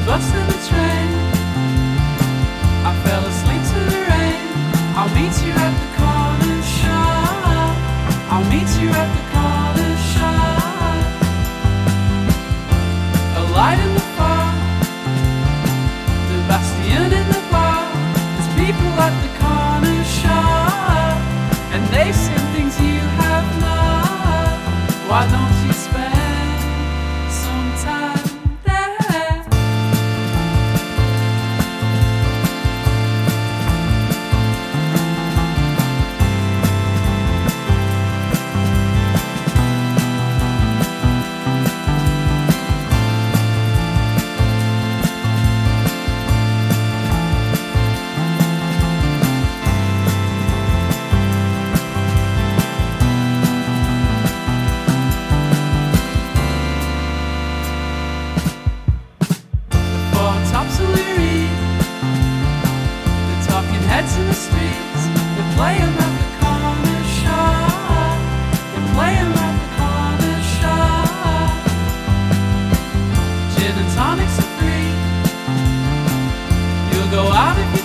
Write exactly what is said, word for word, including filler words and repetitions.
bus and the train. I fell asleep to the rain. I'll meet you at the corner shop. I'll meet you at the corner shop. A light in the fog, the bastion in the bar. There's people at the corner shop, and they've seen things you have not. Why don't you spend some time there? Heads in the streets, they play 'em at the corner shop. They play 'em at the corner shop. Gin and tonics are free. You'll go out if you